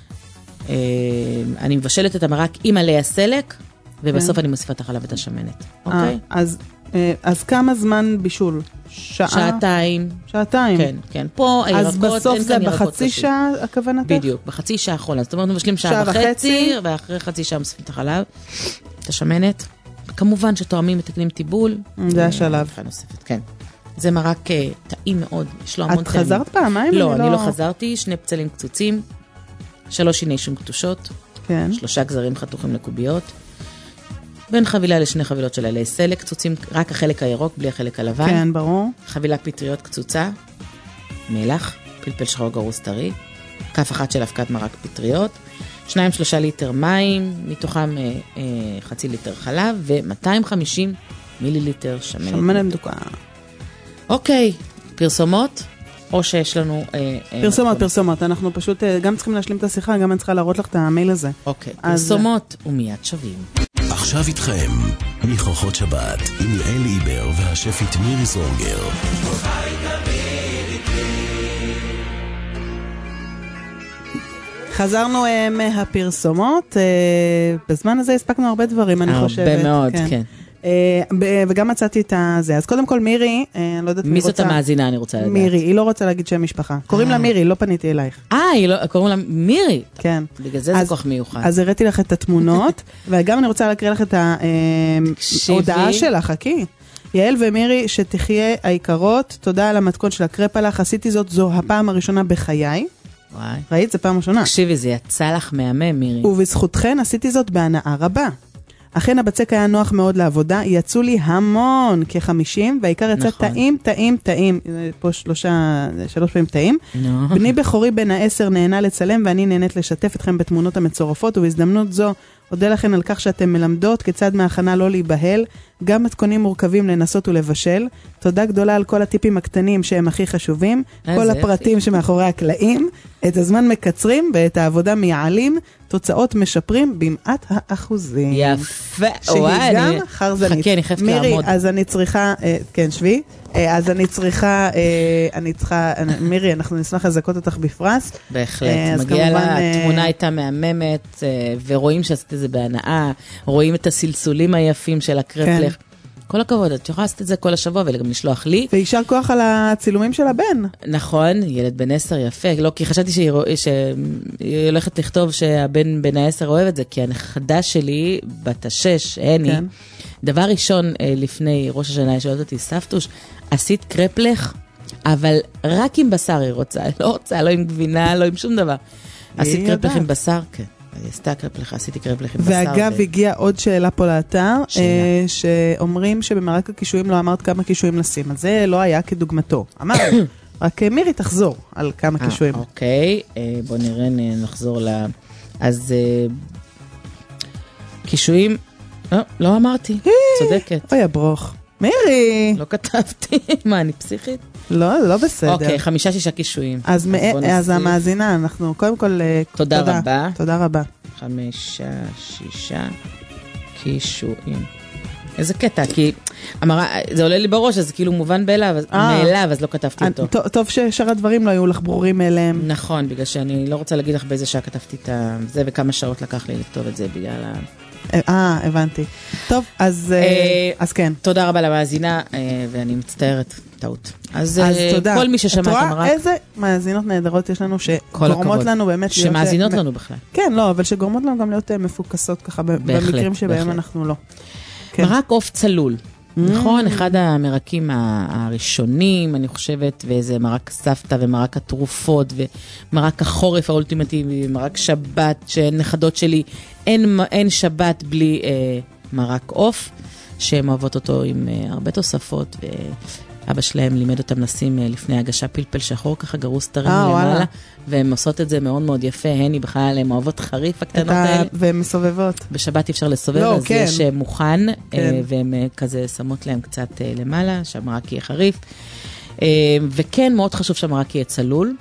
Speaker 3: אני מבשלת את המרק עם עלי הסלק, ובסוף אני מוסיפה את החלב ואת השמנת. אוקיי?
Speaker 2: אז כמה זמן בישול?
Speaker 3: שעתיים.
Speaker 2: שעתיים?
Speaker 3: כן. פה הירקות,
Speaker 2: אז בסוף זה בחצי שעה הכוונתך?
Speaker 3: בדיוק, בחצי שעה האחרונה. זאת אומרת, מבשלים שעה וחצי, ואחרי חצי שעה מוסיפים את החלב, את השמנת. כמובן שתואמים מתקנים טיבול.
Speaker 2: זה השלב.
Speaker 3: כן. זה מרק טעים מאוד, יש לו המון
Speaker 2: טעמים. את חזרת פעמיים?
Speaker 3: לא, אני לא חזרתי, 2 פצלים קצוצים, 3 שיני שום קטושות, 3 גזרים חתוכים לקוביות, בין חבילה ל2 חבילות של עלי סלק, קצוצים רק החלק הירוק, בלי החלק הלבן.
Speaker 2: כן, ברור.
Speaker 3: חבילה פטריות קצוצה, מלח, פלפל שחור גרוס טרי, כף אחת של אבקת מרק פטריות, 2-3 ליטר מים, מתוכם 0.5 ליטר חלב, ו-250 מיליליטר שמנת מתוקה. אוקיי, פרסומות, או שיש לנו...
Speaker 2: פרסומות. אנחנו פשוט גם צריכים להשלים את השיחה, גם אני צריכה להראות לך את המייל הזה.
Speaker 3: אוקיי, פרסומות ומיד שווים.
Speaker 1: עכשיו איתכם, מכוחות שבת, עם יעל איבר והשפית מירי זורגר.
Speaker 2: חזרנו מהפרסומות, בזמן הזה הספקנו הרבה דברים, אני חושבת.
Speaker 3: הרבה מאוד, כן.
Speaker 2: וגם מצאתי את זה. אז קודם כל מירי, אני לא יודעת
Speaker 3: מי זאת המאזינה, אני רוצה לדעת.
Speaker 2: מירי, היא לא רוצה להגיד שם משפחה. קוראים לה מירי, לא פניתי אלייך.
Speaker 3: קוראים לה מירי?
Speaker 2: כן.
Speaker 3: בגלל זה זה כוח מיוחד.
Speaker 2: אז הראיתי לך את התמונות, וגם אני רוצה להקריא לך את ההודעה שלך, חכי. יעל ומירי, שתחיה היקרות, תודה על המתכון של הקרפלח, עשיתי זאת, זו הפעם הראשונה בחיי.
Speaker 3: וואי.
Speaker 2: ראית? זה פעם ראשונה.
Speaker 3: תקשיבי, זה יצא לך מהמם, מירי.
Speaker 2: ובזכותכן עשיתי זאת בהנאה רבה. אכן הבצק היה נוח מאוד לעבודה, יצאו לי המון, כ-50, והעיקר יצא טעים, פה 3 פעמים טעים. בני בכורי בן 10 נהנה לצלם, ואני נהנית לשתף אתכם בתמונות המצורפות, ובהזדמנות זו, אודה לכן על כך שאתם מלמדות כיצד מהכנה לא להיבהל, גם מתכונים מורכבים לנסות ולבשל. תודה גדולה על כל הטיפים הקטנים שהם הכי חשובים, כל הפרטים שמאחורי הקלעים, את הזמן מקצרים ואת העבודה מייעלים, תוצאות משפרים במעט האחוזים.
Speaker 3: יפה,
Speaker 2: שהיא גם חרזנית.
Speaker 3: חכה, אני חייבת לעמוד.
Speaker 2: מירי, אז אני צריכה, כן, שבי, אז אני צריכה, מירי, אנחנו נשמח לזכות אותך בפרס.
Speaker 3: בהחלט, מגיעה לה, התמונה הייתה מהממת, ורואים שעשית את זה בהנאה, רואים את הסלסולים היפים של הקרפלך. כל הכבוד, את יכולה לעשות את זה כל השבוע וגם לשלוח לי.
Speaker 2: וישר כוח על הצילומים של הבן.
Speaker 3: נכון, ילד בן 10 יפה, לא, כי חשבתי שהיא הולכת לכתוב שהבן בן 10 אוהב את זה, כי הנכדה שלי, בת 6, הני, דבר ראשון לפני ראש השנה, היא שואלת אותי, סבתוש, עשית קרפלך, אבל רק עם בשר היא רוצה, לא רוצה, לא עם גבינה, לא עם שום דבר. עשית קרפלך עם בשר? כן. עשתה קרפלך, עשיתי קרפלך עם בשר.
Speaker 2: ואגב, הגיעה עוד שאלה פה לאתר, שאומרים שבמרק הקישואים לא אמרת כמה קישואים לשים, אז זה לא היה כדוגמתו. אמרת, רק מירי תחזור על כמה קישואים.
Speaker 3: אוקיי, בוא נראה, נחזור אז קישואים, לא אמרתי, צודקת.
Speaker 2: אוי, הברוך. מירי!
Speaker 3: לא כתבתי. מה, אני פסיכית?
Speaker 2: לא בסדר.
Speaker 3: אוקיי, 5-6 קישואים.
Speaker 2: אז המאזינה, אנחנו קודם כל...
Speaker 3: תודה רבה.
Speaker 2: תודה רבה.
Speaker 3: 5-6 קישואים. איזה קטע, כי זה עולה לי בראש, אז כאילו מובן מאליו, אז לא כתבתי אותו.
Speaker 2: טוב ששאר הדברים לא היו לך ברורים אליהם.
Speaker 3: נכון, בגלל שאני לא רוצה להגיד לך באיזה שעה כתבתי את זה, וכמה שעות לקח לי לכתוב את זה בגלל
Speaker 2: הבנתי. טוב, אז כן.
Speaker 3: תודה רבה למאזינה, ואני מצטערת, טעות. אז תודה. כל מי ששמע את המרק.
Speaker 2: את רואה איזה מאזינות נהדרות יש לנו שגורמות לנו באמת להיות...
Speaker 3: שמאזינות לנו בכלל.
Speaker 2: כן, לא, אבל שגורמות לנו גם להיות מפוקסות ככה במקרים שבהם אנחנו לא.
Speaker 3: מרק עוף צלול. נכון, אחד המרקים הראשונים, אני חושבת, ואיזה מרק סבתא ומרק התרופות, ומרק החורף האולטימטיבי, ומרק שבת, שנכדות שלי, אין שבת בלי מרק עוף, שהן אוהבות אותו עם הרבה תוספות, ואבא שלהם לימד אותם לשים לפני הגשה פלפל שחור, ככה גרוס טרי מלמעלה, והן עושות את זה מאוד מאוד יפה, הן בכלל, הן אוהבות חריף הקטנות האלה.
Speaker 2: והן מסובבות.
Speaker 3: בשבת אי אפשר לסובב, אז יש מוכן, והן כזה שמות להם קצת למעלה, שהמרק יהיה חריף. וכן, מאוד חשוב שהמרק יהיה צלול.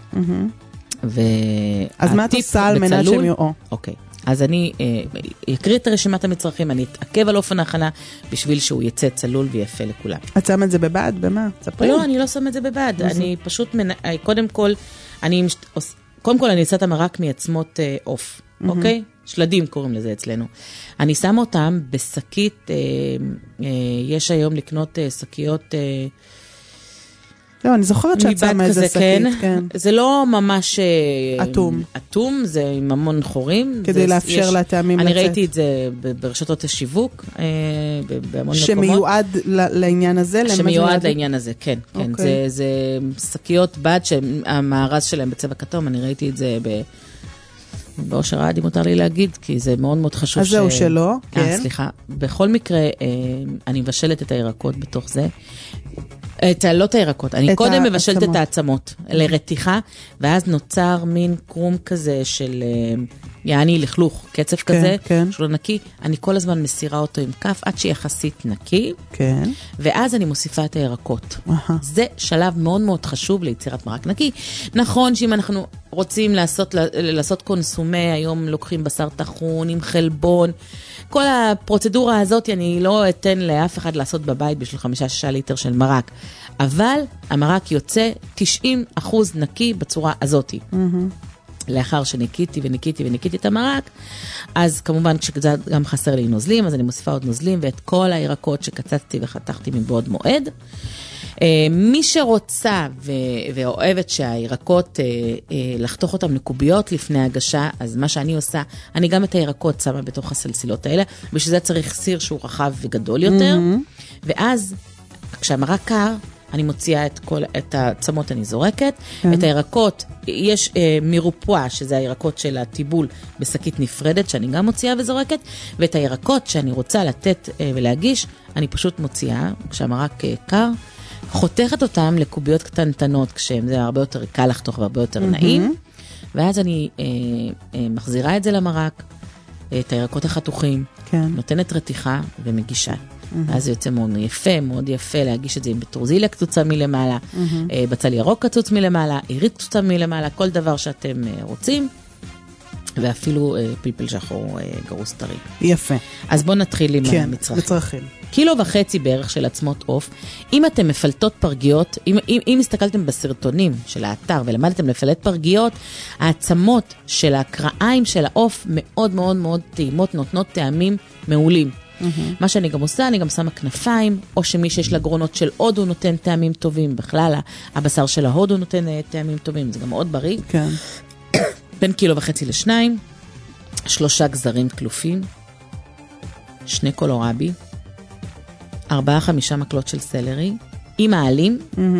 Speaker 2: אז מה את עושה על מנת שהם יראו?
Speaker 3: אוקיי. אז אני אקריא את רשימת המצרכים, אני אתעכב על אופן ההכנה, בשביל שהוא יצא צלול ויפה לכולם.
Speaker 2: את שם את זה בבד? במה? ספרי.
Speaker 3: לא, אני לא שם את זה בבד. אני פשוט, קודם כל אני עושה את המרק מעצמות עוף, אוקיי? שלדים קוראים לזה אצלנו. אני שמה אותם בשקית, יש היום לקנות שקיות...
Speaker 2: לא, אני זוכרת שאת שמה איזה שקית, כן.
Speaker 3: זה לא ממש...
Speaker 2: אטום,
Speaker 3: זה עם המון חורים.
Speaker 2: כדי לאפשר לטעמים לצאת.
Speaker 3: אני ראיתי את זה ברשתות השיווק, בהמון מקומות.
Speaker 2: שמיועד לעניין הזה?
Speaker 3: שמיועד לעניין הזה, כן. זה שקיות בד שהמארז שלהם בצבע כתום, אני ראיתי את זה באושר עד, אם מותר לי להגיד, כי זה מאוד מאוד חשוב.
Speaker 2: אז זהו שלא, כן.
Speaker 3: סליחה. בכל מקרה, אני מבשלת את הירקות בתוך זה. לא את הירקות, אני קודם מבשלת את העצמות לרתיחה, ואז נוצר מין קרום כזה של יעני לכלוך, קצף כזה, שהוא נקי, אני כל הזמן מסירה אותו עם כף, עד שיחסית נקי, ואז אני מוסיפה את הירקות. זה שלב מאוד מאוד חשוב ליצירת מרק נקי. נכון שאם אנחנו רוצים לעשות קונסומי, היום לוקחים בשר טחון עם חלבון, כל הפרוצדורה הזאת אני לא אתן לאף אחד לעשות בבית בשביל 5-6 ליטר של מרק. אבל המרק יוצא 90% נקי בצורה הזאת. לאחר שניקיתי את המרק, אז כמובן כשקצת גם חסר לי נוזלים, אז אני מוסיפה עוד נוזלים ואת כל הירקות שקצצתי וחתכתי מבעוד מועד. מי שרוצה ואוהבת שהירקות, לחתוך אותם לקוביות לפני הגשה, אז מה שאני עושה, אני גם את הירקות שמה בתוך הסלסילות האלה, בשביל זה צריך סיר שהוא רחב וגדול יותר, ואז כשהמרק קר, אני מוציאה את העצמות, אני זורקת, את הירקות, יש מרופוע, שזה הירקות של הטיבול בשקית נפרדת, שאני גם מוציאה וזורקת, ואת הירקות שאני רוצה לתת ולהגיש, אני פשוט מוציאה, כשהמרק קר, חותכת אותם לקוביות קטנטנות, כשזה הרבה יותר קל לחתוך והרבה יותר נעים, ואז אני מחזירה את זה למרק, את הירקות החתוכים, נותנת רתיחה ומגישה. אז זה יוצא מאוד יפה להגיש את זה עם פטרוזיליה קצוצה מלמעלה, בצל ירוק קצוץ מלמעלה, עירית קצוצה מלמעלה, כל דבר שאתם רוצים, ואפילו פלפל שחור גרוס טרי.
Speaker 2: יפה.
Speaker 3: אז בואו נתחיל עם המצרכים.
Speaker 2: מצרכים.
Speaker 3: 1.5 קילו בערך של עצמות עוף. אם אתם מפלטות פרגיות, אם הסתכלתם בסרטונים של האתר ולמדתם לפלט פרגיות, העצמות של הקרעיים של העוף מאוד מאוד מאוד טעימות, נותנות טעמים מעולים. מה שאני גם עושה, אני גם שמה כנפיים, או שמי שיש לה גרונות של הודו נותן טעמים טובים, בכלל הבשר של ההודו נותן טעמים טובים, זה גם מאוד בריא.
Speaker 2: כן.
Speaker 3: בין 1.5 קילו ל2, 3 גזרים כלופים, 2 קולורבי, 4-5 מקלות של סלרי, עם העלים,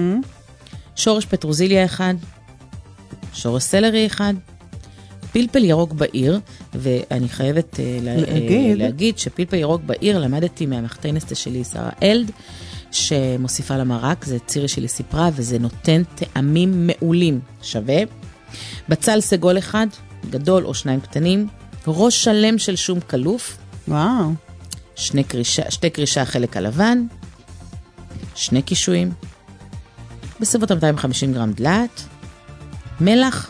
Speaker 3: שורש פטרוזיליה 1, שורש סלרי 1, פלפל ירוק בעיר, ואני חייבת להגיד שפלפל ירוק בעיר למדתי מהמחתינסטה שלי, שרה אלד, שמוסיפה למרק, זה צירי שלי סיפרה, וזה נותן טעמים מעולים, שווה. בצל סגול 1, גדול או 2 קטנים, ראש שלם של שום קלוף,
Speaker 2: וואו.
Speaker 3: 2 קרישה חלק הלבן, 2 קישואים, בסביבות 250 גרם דלעת, מלח,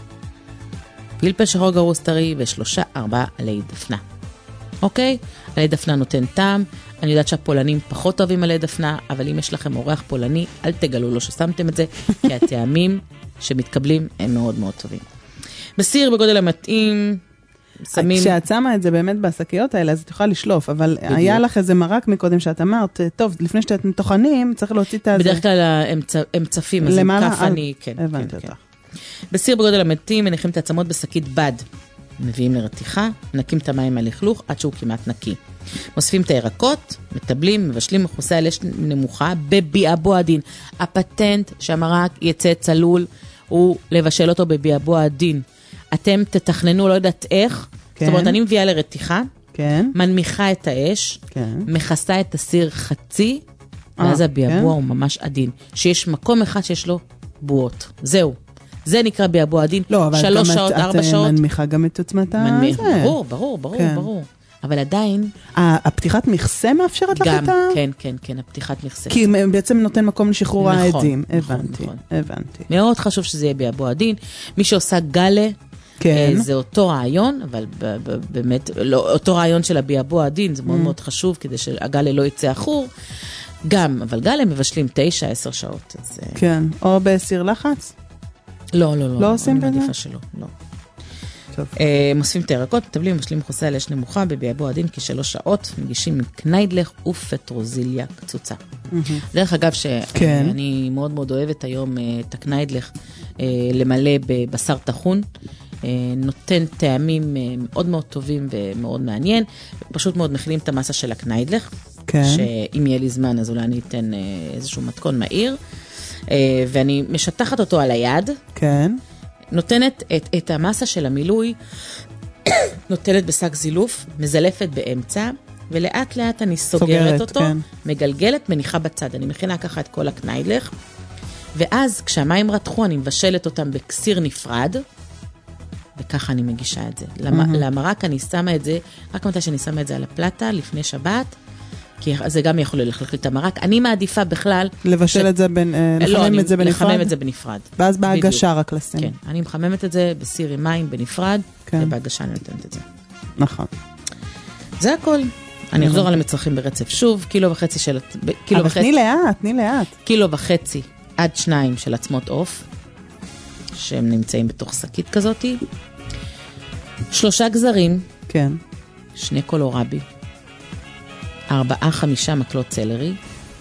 Speaker 3: פלפל שחור גרוס טרי ו3-4 עלי דפנה. אוקיי? עלי דפנה נותן טעם. אני יודעת שהפולנים פחות אוהבים עלי דפנה, אבל אם יש לכם אורח פולני, אל תגלו לו ששמתם את זה, כי הטעמים שמתקבלים הם מאוד מאוד טובים. בסיר בגודל המתאים, שמים...
Speaker 2: כשאת שמה את זה באמת בעסקיות האלה, אז את יכולה לשלוף, אבל היה לך איזה מרק מקודם שאת אמרת, טוב, לפני שאתם טוחנים, צריך להוציא את זה.
Speaker 3: בדרך כלל הם צפים, אז עם כף אני...
Speaker 2: הבנתי אותך.
Speaker 3: בסיר בגודל המתאים, מניחים את העצמות בשקית בד. מביאים לרתיחה, נקים את המים הלכלוך עד שהוא כמעט נקי. מוספים את הירקות, מטבלים, מבשלים מכוסה על אש נמוכה בביעבוע עדין. הפטנט שהמרק יצא צלול הוא לבשל אותו בביעבוע עדין. אתם תתכננו, לא יודעת איך,
Speaker 2: כן.
Speaker 3: זאת אומרת, אני מביאה לרתיחה,
Speaker 2: כן.
Speaker 3: מנמיכה את האש, כן. מכסה את הסיר חצי, ואז הביעבוע כן. הוא ממש עדין. שיש מקום אחד שיש לו בועות. זהו. זה נקרא ביעבוע עדין.
Speaker 2: לא, אבל
Speaker 3: 3 שעות, 4 שעות.
Speaker 2: את מנמיכה גם את עוצמת הזה.
Speaker 3: ברור. אבל עדיין...
Speaker 2: הפתיחת מכסה מאפשרת לך את ה...
Speaker 3: כן, הפתיחת מכסה.
Speaker 2: כי בעצם נותן מקום לשחרור העדים.
Speaker 3: נכון.
Speaker 2: הבנתי.
Speaker 3: מאוד חשוב שזה יהיה ביעבוע עדין. מי שעושה גלה, זה אותו רעיון, אבל באמת, אותו רעיון של הביעבוע עדין, זה מאוד מאוד חשוב, כדי שהגלה לא יצא אחור. גם, אבל גלה מבשלים 9-10 שעות.
Speaker 2: כן, או בסיר לחץ?
Speaker 3: לא.
Speaker 2: לא עושים בזה?
Speaker 3: אני מעדיפה שלא, לא. מוספים את הירקות, מטבלים, משלים מכוסה על אש נמוכה, בביעבוע עדין כ3 שעות, מגישים עם קניידלך ופטרוזיליה קצוצה. דרך אגב, שאני מאוד מאוד אוהבת היום את הקניידלך, למלא בבשר טחון, נותן טעמים מאוד מאוד טובים ומאוד מעניין, פשוט מאוד מכילים את המסה של הקניידלך, שאם יהיה לי זמן, אז אולי אני אתן איזשהו מתכון מהיר, ואני משטחת אותו על היד,
Speaker 2: כן.
Speaker 3: נותנת את המסה של המילוי, נותנת בשק זילוף, מזלפת באמצע, ולאט לאט אני סוגרת אותו, כן. מגלגלת, מניחה בצד. אני מכינה ככה את כל הקניידלך, ואז כשהמים רתחו, אני מבשלת אותם בקסיר נפרד, וככה אני מגישה את זה. למרק אני שמה את זה, רק מתי שאני שמה את זה על הפלטה, לפני שבת, כי זה גם יכול ללכלך את המרק. אני מעדיפה בכלל...
Speaker 2: לבשל את זה, לחמם את זה בנפרד?
Speaker 3: לחמם את זה בנפרד.
Speaker 2: ואז בהגשה רק לשים.
Speaker 3: כן, אני מחממת את זה בסיר עם מים בנפרד, ובהגשה אני נותנת את זה.
Speaker 2: נכון.
Speaker 3: זה הכל. אני אחזור על המצרכים ברצף שוב, 1.5 קילו של...
Speaker 2: אבל תני לאט. 1.5 קילו
Speaker 3: עד 2 של עצמות עוף, שהם נמצאים בתוך שקית כזאת. 3 גזרים.
Speaker 2: כן.
Speaker 3: 2 קולורבי. 4-5 מקלות צלרי,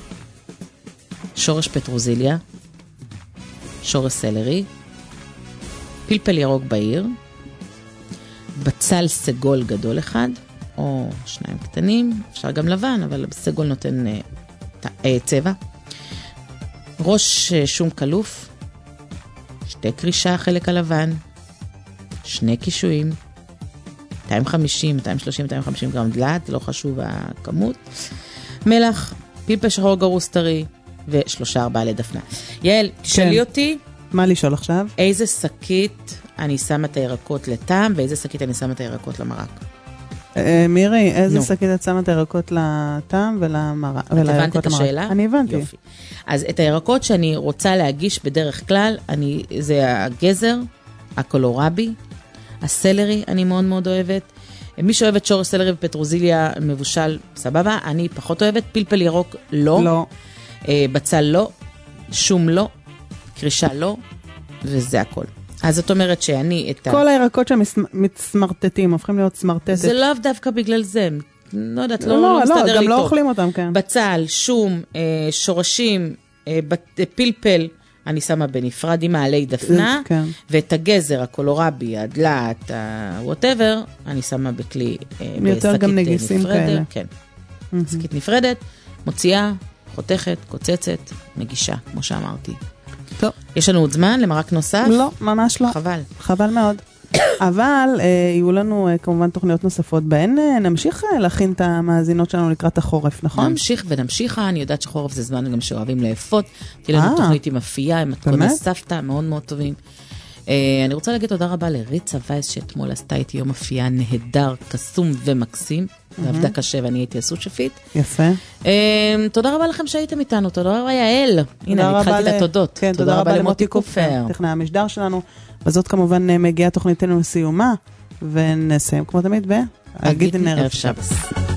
Speaker 3: שורש פטרוזיליה, שורש סלרי, פלפל ירוק בהיר, בצל סגול גדול אחד, או 2 קטנים, אפשר גם לבן, אבל סגול נותן צבע, ראש שום קלוף, 2 קרישה חלק הלבן, 2 קישואים, 250, 230, 250 גרם דלעת, לא חשוב הכמות. מלח, פלפל שחור גרוס טרי, ו3-4 עלי דפנה. יעל, תשאלי אותי.
Speaker 2: מה לשאול עכשיו?
Speaker 3: איזה שקית אני שמה את הירקות לטעם, ואיזה שקית אני שמה את הירקות למרק?
Speaker 2: מירי, איזה שקית את שמה את הירקות לטעם ולמרק?
Speaker 3: את הבנת את השאלה?
Speaker 2: אני הבנתי.
Speaker 3: יופי. אז את הירקות שאני רוצה להגיש בדרך כלל, זה הגזר, הקולורבי, הסלרי אני מאוד מאוד אוהבת. מי שאוהבת שורש סלרי ופטרוזיליה מבושל, סבבה. אני פחות אוהבת. פלפל ירוק לא. בצל לא. שום לא. קרישה לא. וזה הכל. אז זאת אומרת שאני את
Speaker 2: כל הירקות שמתסמרטטים, הופכים להיות סמרטטת.
Speaker 3: זה לא דווקא בגלל זה. לא יודעת, לא מסתדר לי טוב.
Speaker 2: גם לא אוכלים אותם, כן.
Speaker 3: בצל, שום, שורשים, פלפל, אני שמה בנפרד עם העלי דפנה, כן. ואת הגזר, הקולורבי, הדלעת, whatever, אני שמה בכלי,
Speaker 2: יותר גם נגיסים כאלה.
Speaker 3: כן. שקית נפרדת, מוציאה, חותכת, קוצצת, מגישה, כמו שאמרתי.
Speaker 2: טוב.
Speaker 3: יש לנו עוד זמן למרק נוסף?
Speaker 2: לא, ממש לא.
Speaker 3: חבל.
Speaker 2: חבל מאוד. אבל יהיו לנו כמובן תוכניות נוספות בהן, נמשיך להכין את המאזינות שלנו לקראת החורף, נכון?
Speaker 3: נמשיך ונמשיכה, אני יודעת שחורף זה זמן גם שאוהבים לאפות, תהיה לנו תוכנית עם אפייה, עם מתכוני סבתא, מאוד מאוד טובים. אני רוצה להגיד תודה רבה לריצה וייס, שאתמול עשתה איתי יום אפייה נהדר, קסום ומקסים, ועבדה קשה ואני הייתי הסושפית.
Speaker 2: יפה.
Speaker 3: תודה רבה לכם שהייתם איתנו, תודה רבה יעל. הנה, אני התחלתי את התודות.
Speaker 2: כן, תודה רבה למוטי קופר, טכנאי המשדר שלנו. בזאת כמובן מגיעה תוכניתנו לסיומה, ונסיים כמו תמיד אגיד ערב שבס.